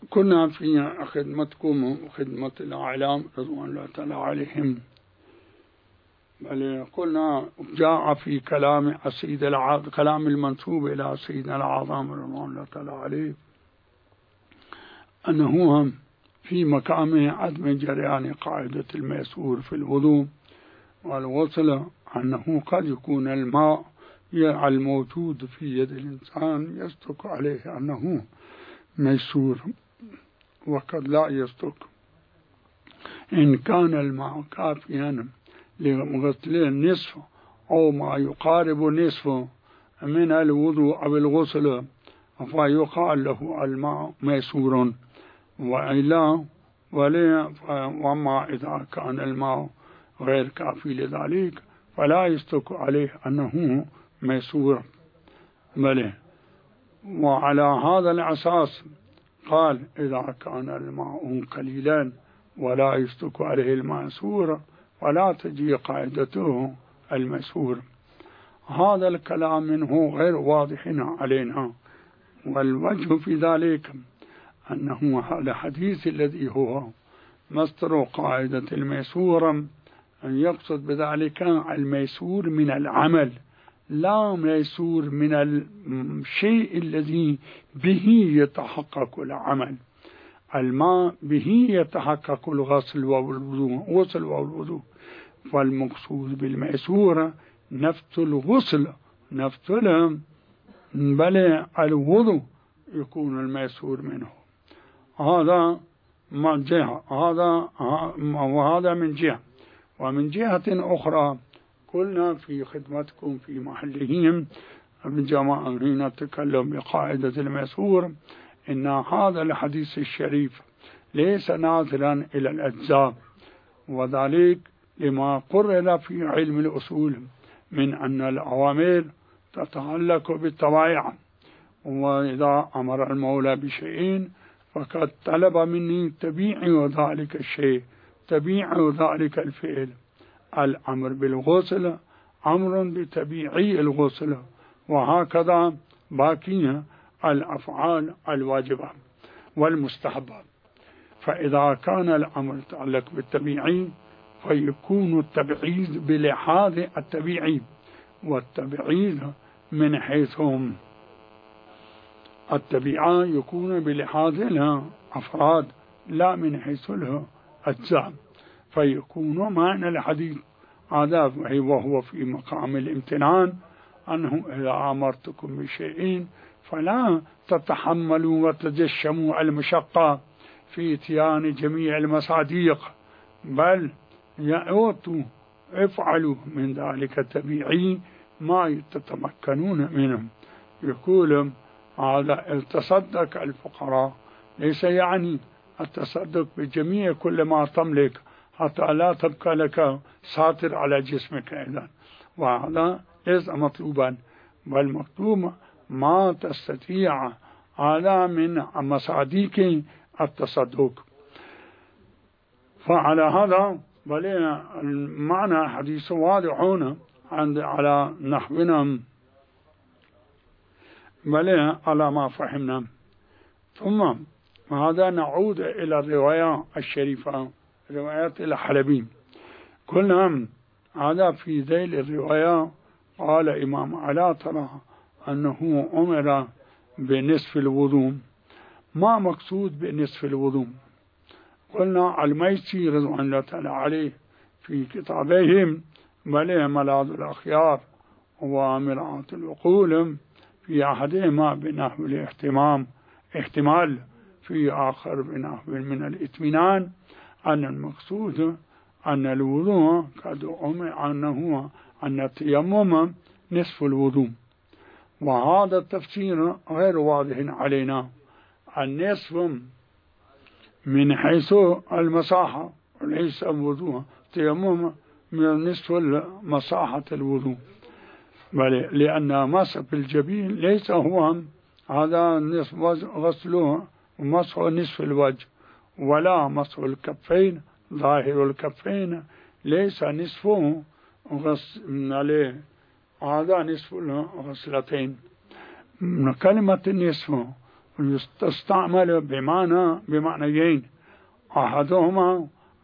كنا في خدمتكم وخدمة الأعلام رضوان الله تعالى عليهم، بل قلنا جاء في كلام كلام المنسوب إلى سيدنا الأعظم رضوان الله تعالى عليه أنه في مقام عدم جريان قاعدة الميسور في الوضوء والغسل، أنه قد يكون الماء الموجود في يد الإنسان يصدق عليه أنه ميسور، وقد لا يصدق إن كان الماء كافيا لغسل النصف أو ما يقارب نصفه من الوضوء أو الغسل، فيقال له الماء ميسور، وإلا وما إذا كان الماء غير كافي لذلك فلا يصدق عليه أنه ميسور. بله، وعلى هذا الأساس قال إذا كان الماء قليلا ولا يصدق عليه الميسور فلا تجي قاعدته الميسور. هذا الكلام منه غير واضح علينا، والوجه في ذلك أنه هذا الحديث الذي هو مصدر قاعدة الميسور أن يقصد بذلك الميسور من العمل، لا ميسور من الشيء الذي به يتحقق العمل. الماء به يتحقق الغسل والوضوء، فالمقصود بالميسور نفس الغسل نفس بل الوضوء يكون الميسور منه. هذا من جهة، وهذا من جهة. ومن جهة أخرى قلنا في خدمتكم في محلهم الجماعة هنا نتكلم بقاعدة الميسور إن هذا الحديث الشريف ليس ناظرا إلى الأجزاء، وذلك لما قرر في علم الأصول من أن الأوامر تتعلق بالطبائع، وإذا أمر المولى بشيء فقد طلب مني تبيع ذلك الشيء، تبيع ذلك الفعل. الأمر بالغسل أمر بتبيعي الغسل، وهكذا باقي الأفعال الواجبة والمستحبة. فإذا كان الأمر يتعلق بالتبيعي فيكون التبعيد بلحاظ التبيعي، والتبعيد من حيث التبيعة يكون بلحاظ الأفراد لا من حيث الأجزاء، فيكون معنى الحديث هذا وهو في مقام الامتنان أنه إذا أمرتكم بشيء فلا تتحملوا وتجشموا المشقة في إتيان جميع المصاديق، بل افعلوا من ذلك التبيعي ما تتمكنون منه. يقول هذا التصدق الفقراء ليس يعني التصدق بجميع كل ما تملك حتى لا تبقى لك ساتر على جسمك أيضا، وهذا ليس مطلوبا، بل مطلوب ما تستطيع هذا من مصاديق التصدق. فعلى هذا بل المعنى حديث واضح هنا على نحونا، بل على ما فهمنا. ثم هذا نعود إلى الرواية الشريفة، روايات الحلبي. قلنا هذا في ذيل الرواية قال إمام علا ترى أنه أمر بنصف الوضوء. ما مقصود بنصف الوضوء؟ قلنا الميسي رضوان الله تعالى عليه في كتابهم بل ملاذ الأخيار ومرعاة العقول في أحدهما بنحو الاحتمال، في آخر بنحو من الإطمئنان، أن المقصود أن الوضوء قد أن التيمم نصف الوضوء. وهذا التفسير غير واضح علينا. النصف من حيث المساحة وليس الوضوء، التيمم من نصف مساحة الوضوء، بل لأن مسح الجبين ليس هو هذا نصف غسله ومسح نصف الوجه، ولا مسح الكفين ظاهر الكفين ليس نصفه عليه، هذا نصف الغسلتين. كلمة النصف تستعمل بمعنيين، أحدهما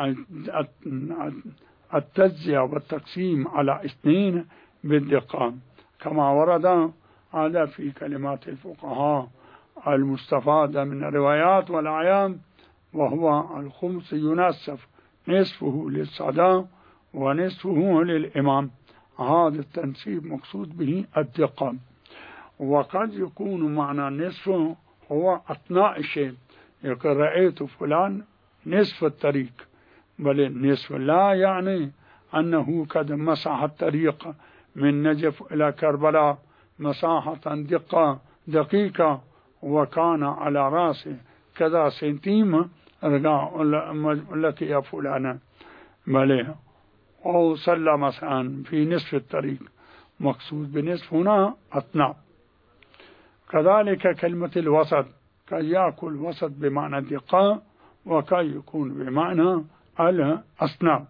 التجزئة والتقسيم على 2 بالدقة كما ورد هذا في كلمات الفقهاء المستفادة من الروايات والأعيان، وهو الخمس ينسف نصفه للصلاة ونصفه للإمام. هذا التنسيب مقصود به الدقة. وقد يكون معنى النصف هو أثناء الشيء، يقول رأيت فلان نصف الطريق، بل النصف لا يعني أنه قد مسح الطريق من نجف إلى كربلاء مساحة دقيقة وكان على رأسه كذا سنتيم، رجع لك يا فلانة، بل أو صلى مثلا في نصف الطريق، مقصود بنصف هنا أثناء. كذلك كلمة الوسط، كي يأكل وسط بمعنى الدقة وكي يكون بمعنى الأثناء.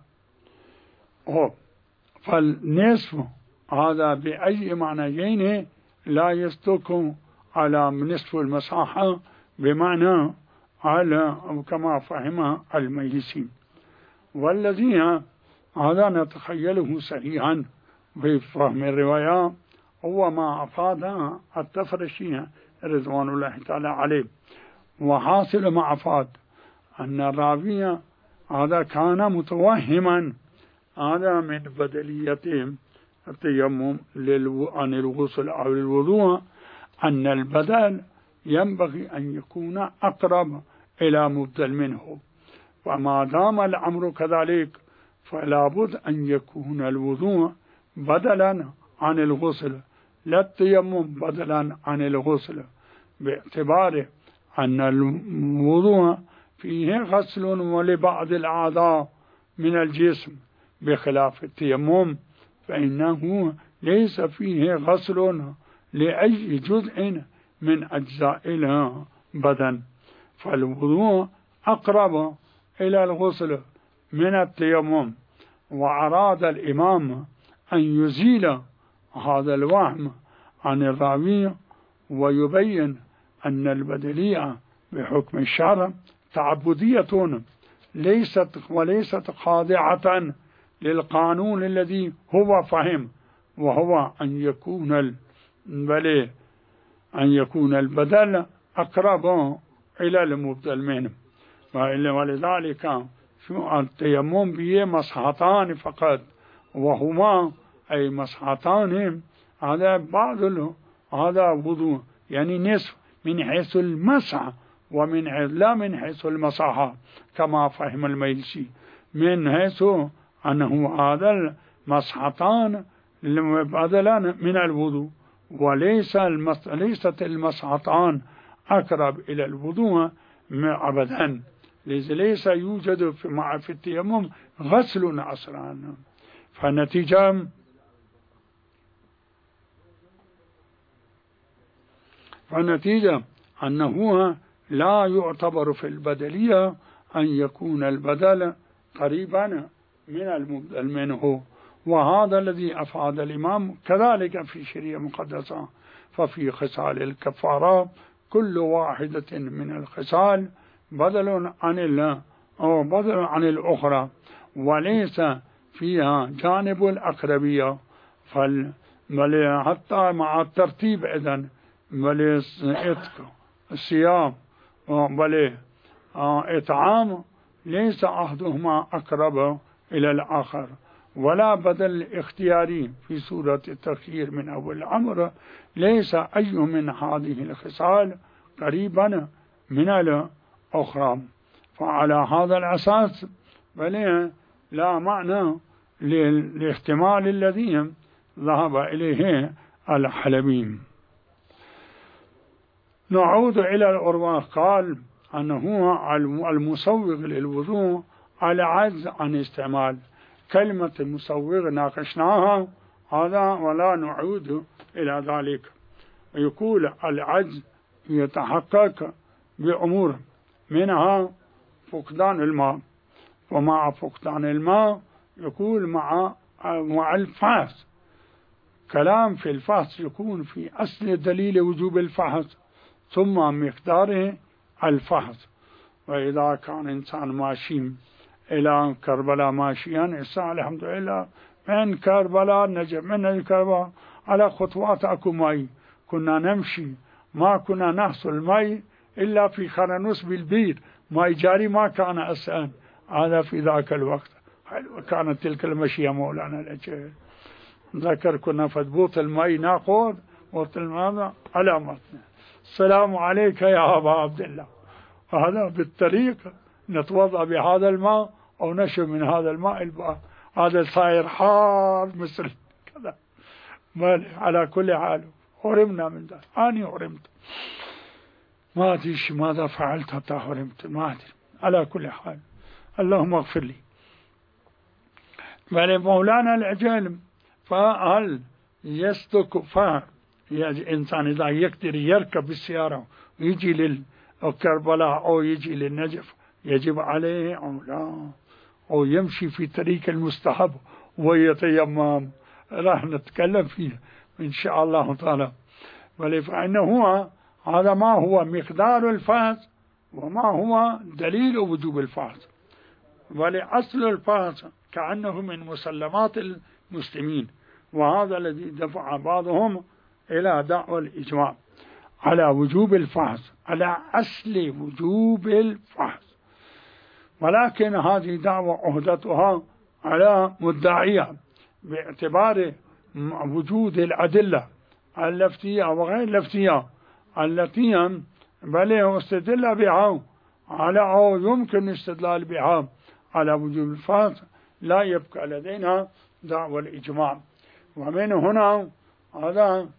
فالنصف هذا بأي معنيين لا يصدق على نصف المساحة بمعنى على كما فهم الميسي، والذي هذا نتخيله صحيحا بفهم الرواية هو ما أفاد التفرشي رضوان الله تعالى عليه. وحاصل ما أفاد أن الراوي هذا كان متوهما هذا من بدلية التيمم عن الغسل أو الوضوء، أن البدل ينبغي أن يكون أقرب إلى مبدل منه، وما دام الأمر كذلك فلا بد أن يكون الوضوء بدلا عن الغسل لا التيمم بدلا عن الغسل، باعتبار أن الوضوء فيه غسل ولبعض الأعضاء من الجسم، بخلاف التيمم فإنه ليس فيه غسل لأي جزء من أجزاء البدن، فالوضوء أقرب إلى الغسل من التيمم. وأراد الإمام أن يزيل هذا الوهم عن الراوي ويبين أن البدلية بحكم الشرع تعبدية وليست خاضعة للقانون الذي هو فهم، وهو أن يكون البدل أقرب إلى المبدل منه. ولذلك التيمم به مسحتان فقط، وهما أي مسحتان هذا هذا وضوء، يعني نصف من حيث المسح لا من حيث المساحة كما فهم الميلسي، من حيث أنه هذا المسحتان بدلا من الوضوء، وليست المسحتان أقرب إلى الوضوء أبدا، ليس يوجد في التيمم غسل أصلا. فالنتيجة أنه لا يعتبر في البدلية أن يكون البدل قريبا من المبدل منه. وهذا الذي أفاد الإمام كذلك في شريعة مقدسة. ففي خصال الكفارة كل واحدة من الخصال بدل عن الأخرى، وليس فيها جانب الأقربية، بل حتى مع الترتيب إذن بل الصيام بل إطعام ليس أحدهما أقرب إلى الآخر، ولا بدل اختياري في سورة التخيير من أول الأمر ليس أي من هذه الخصال قريبا من الأخرى. فعلى هذا الأساس بل لا معنى للاحتمال الذي ذهب إليه الحلبي. نعود إلى الأروى. قال أنه المسوغ للوضوء العجز عن استعمال كلمة المسوغ، ناقشناها هذا ولا نعود إلى ذلك. يقول العجز يتحقق بأمور، منها فقدان الماء، ومع فقدان الماء يقول مع الفحص. كلام في الفحص يكون في أصل دليل وجوب الفحص، ثم مقدار الفحص. وإذا كان إنسان ماشي إلى كربلاء ماشيا، الحمد لله من كربلاء نجف، من كربلاء على خطوات أكو ماء، كنا نمشي ما كنا نحصل ماء إلا في خرنوس بالبير، ماء جاري ما كان أسأل. هذا في ذاك الوقت. كانت تلك المشية مولانا الأجل ذكر كنا فدبوط الماء ناخذ وقت الماء علامتنا السلام عليك يا أبا عبد الله، هذا بالطريق نتوضأ بهذا الماء أو نشرب من هذا الماء البحر، هذا صاير حار مثل كذا. على كل حال حرمنا من ذلك. أنا حرمت، ما أدري ماذا فعلت حتى حرمت، ما أدري. على كل حال اللهم اغفر لي. بل مولانا العجل فهل يصدق الإنسان إذا يقدر يركب بالسيارة ويجي للكربلاء أو يجي للنجف يجب عليه أو لا، أو يمشي في طريق المستحب ويتيمم؟ راح نتكلم فيه إن شاء الله تعالى. بل فإنه هذا ما هو مقدار الفحص وما هو دليل وجوب الفحص. ولأصل الفحص كأنه من مسلمات المسلمين، وهذا الذي دفع بعضهم إلى دعوى الإجماع على وجوب الفحص، على أصل وجوب الفحص. ولكن هذه دعوة عهدتها على مدعيها باعتبار وجود الأدلة اللفتية وغير اللفتية التي بل استدل بها على أو يمكن الاستدلال بها على وجوب الفحص، لا يبقى لدينا دعوى الإجماع. ومن هنا هذا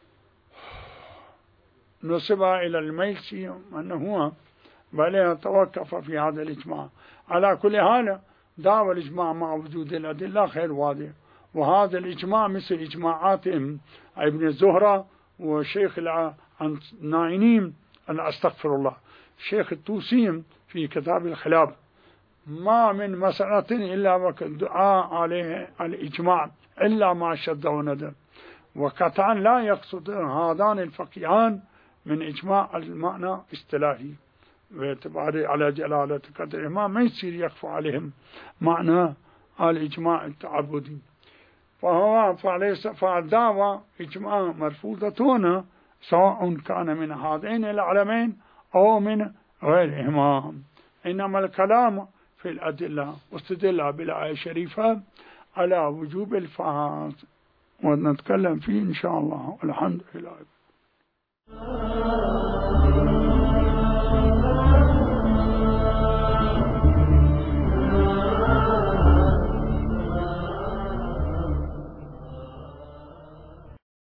نسب إلى الميسي أنه بل توقف في هذا الإجماع. على كل حال دعوى الإجماع مع وجود الأدلة خير واضح، وهذا الإجماع مثل إجماعات ابن الزهرة وشيخ الناعينيم، أنا أستغفر الله، الشيخ الطوسي في كتاب الخلاف، ما من مسألة إلا وكالدعاء عليه الإجماع إلا ما شد وندر. وقطعا لا يقصد هذان الفقيهان من إجماع المعنى اصطلاحي باعتبار على جلالة قدر ما يصير يخفى عليهم معنى الإجماع التعبدي. فليس فالدعوة إجماع مرفوضة سواء كان من هذين العلمين أو من غيرهما، إنما الكلام في الأدلة واستدل بالآية الشريفة على وجوب الفحص، ونتكلم فيه إن شاء الله. والحمد لله.